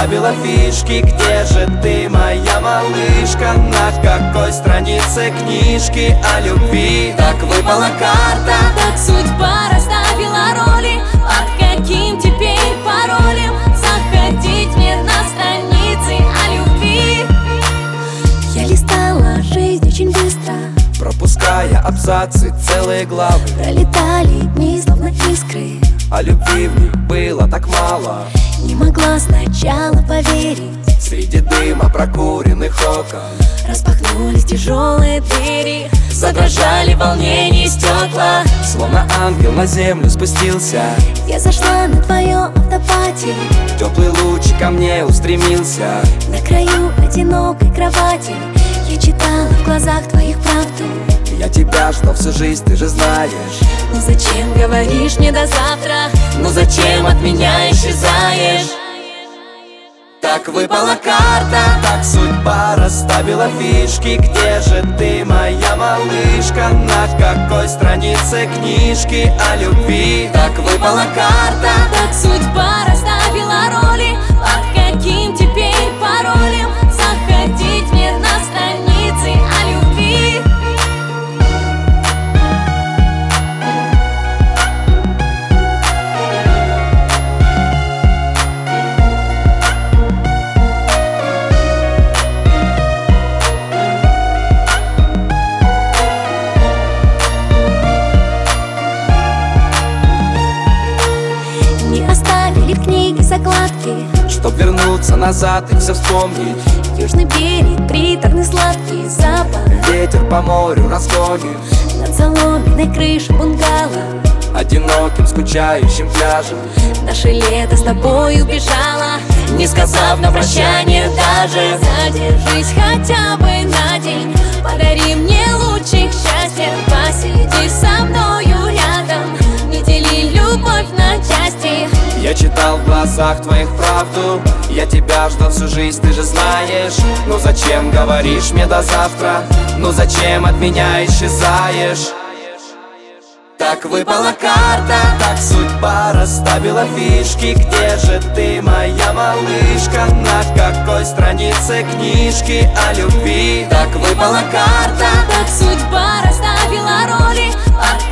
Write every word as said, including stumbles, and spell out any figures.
расставила фишки. Где же ты, моя малышка? На какой странице книжки о любви? Так выпала карта, так судьба расставила роли. Под каким теперь паролем заходить мне на страницы о любви? Я листала жизнь очень быстро, пропуская абзацы, целые главы. пролетали дни, словно искры, А любви в них было так мало. не могла сначала поверить. Среди дыма прокуренных окон Распахнулись тяжелые двери, задрожали в волнении стекла. словно ангел на землю спустился. Я зашла на твоем автопате, Теплый луч ко мне устремился. на краю одинокой кровати. Я читала в глазах твоих правду. Я тебя ждал всю жизнь, ты же знаешь. Ну зачем говоришь мне до завтра? Ну зачем от меня исчезаешь? Так выпала карта, так судьба расставила фишки. Где же ты, моя малышка? На какой странице книжки о любви? Так выпала карта, Так судьба расставила роли. Под каким теперь паролем заходить мне на страницы о любви? Не оставили в книге закладки, чтоб вернуться назад и все вспомнить. южный берег, приторный сладкий запах. Ветер по морю разгонит Над соломенной крышей бунгало одиноким скучающим пляжем. наше лето с тобой убежало, не сказав на прощание даже. Задержись хотя бы на день, подари мне лучик счастья. Посиди со мною рядом, не дели любовь на части. Я читал в глазах твоих правду. Я тебя ждал всю жизнь, ты же знаешь. Ну зачем говоришь мне до завтра? Ну зачем от меня исчезаешь? Так выпала карта, так судьба расставила фишки. Где же ты, моя малышка? На какой странице книжки о любви? Так выпала карта, Так судьба расставила роли. Под